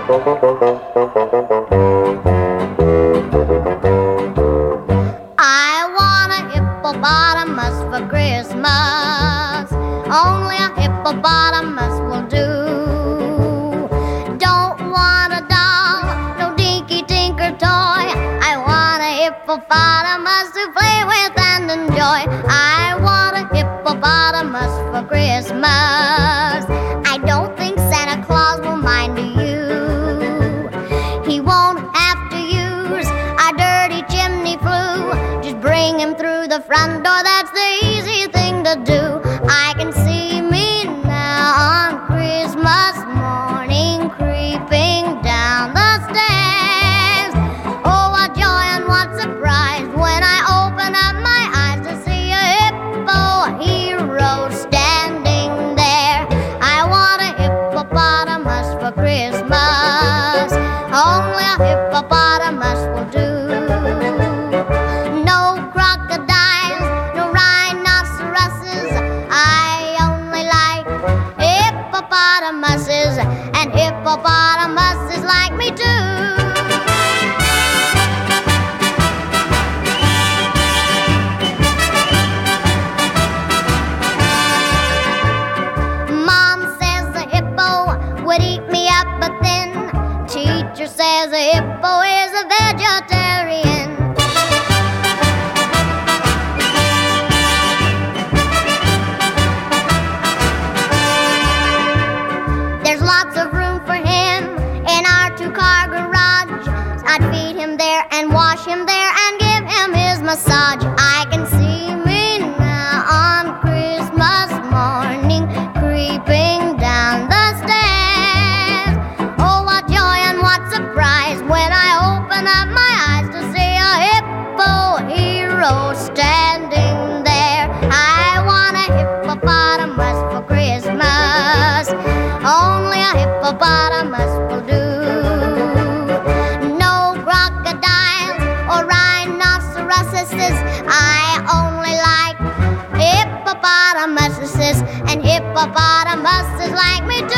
I want a hippopotamus for Christmas. Only a hippopotamus will do. Don't want a doll, no dinky tinker toy. I want a hippopotamus to play with and enjoy. I want a hippopotamus for Christmas. I don't think Santa Claus will mind you. He won't have to use our dirty chimney flue. Just bring him through the front door, that's the easy thing to do. I can see me now on Christmas morning, creeping down the stairs. Oh, what joy and what surprise when I open up my eyes to see a hippo hero standing there. I want a hippopotamus for Christmas. Only a hippopotamus will do. No crocodiles, no rhinoceroses. I only like hippopotamuses, and hippopotamuses like me too. Mom says the hippo would eat me up, but then teacher says a hippo is a vegetarian. There's lots of room for him in our two-car garage. I'd feed him there and wash him there and give him his massage. I can see me now on Christmas morning, creeping down the stairs. Oh, what joy and what surprise when I open up my eyes to see a hippo hero standing there. I want a hippopotamus for Christmas. Only a hippopotamus will do. No crocodiles or rhinoceroses. I only like hippopotamuses, and hippopotamuses like me too.